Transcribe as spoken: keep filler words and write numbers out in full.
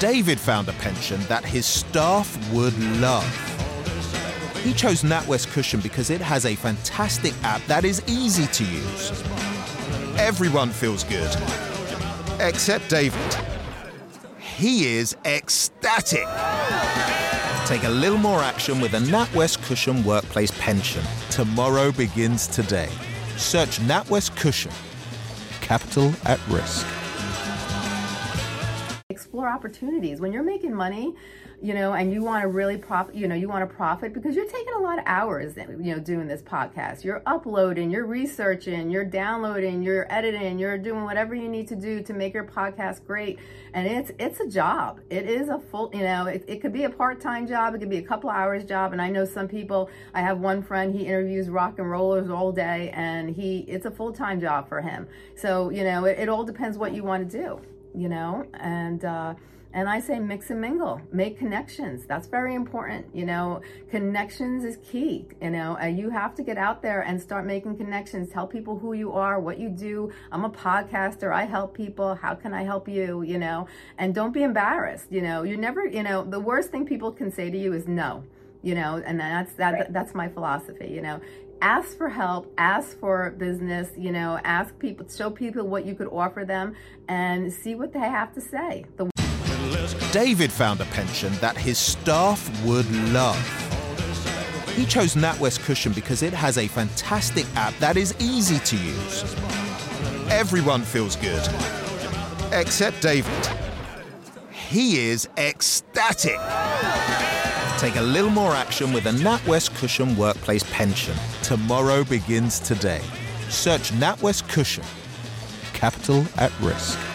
David found a pension that his staff would love. He chose NatWest Cushion because it has a fantastic app that is easy to use. Everyone feels good, except David. He is ecstatic. Take a little more action with a NatWest Cushion Workplace Pension. Tomorrow begins today. Search NatWest Cushion. Capital at risk. Explore opportunities. When you're making money, you know, and you want to really profit, you know, you want to profit because you're taking a lot of hours, you know, doing this podcast. You're uploading, you're researching, you're downloading, you're editing, you're doing whatever you need to do to make your podcast great. And it's it's a job. It is a full, you know, it, it could be a part-time job. It could be a couple hours job. And I know some people, I have one friend, he interviews rock and rollers all day, and he it's a full-time job for him. So, you know, it, it all depends what you want to do, you know, and uh And I say mix and mingle, make connections. That's very important. You know, connections is key. You know, uh, you have to get out there and start making connections. Tell people who you are, what you do. I'm a podcaster. I help people. How can I help you? You know, and don't be embarrassed. You know, you never, you know, the worst thing people can say to you is no, you know, and that's, that, Right. that's my philosophy, you know. Ask for help, ask for business, you know, ask people, show people what you could offer them and see what they have to say. The David found a pension that his staff would love. He chose NatWest Cushion because it has a fantastic app that is easy to use. Everyone feels good, except David. He is ecstatic. Take a little more action with a NatWest Cushion Workplace Pension. Tomorrow begins today. Search NatWest Cushion. Capital at risk.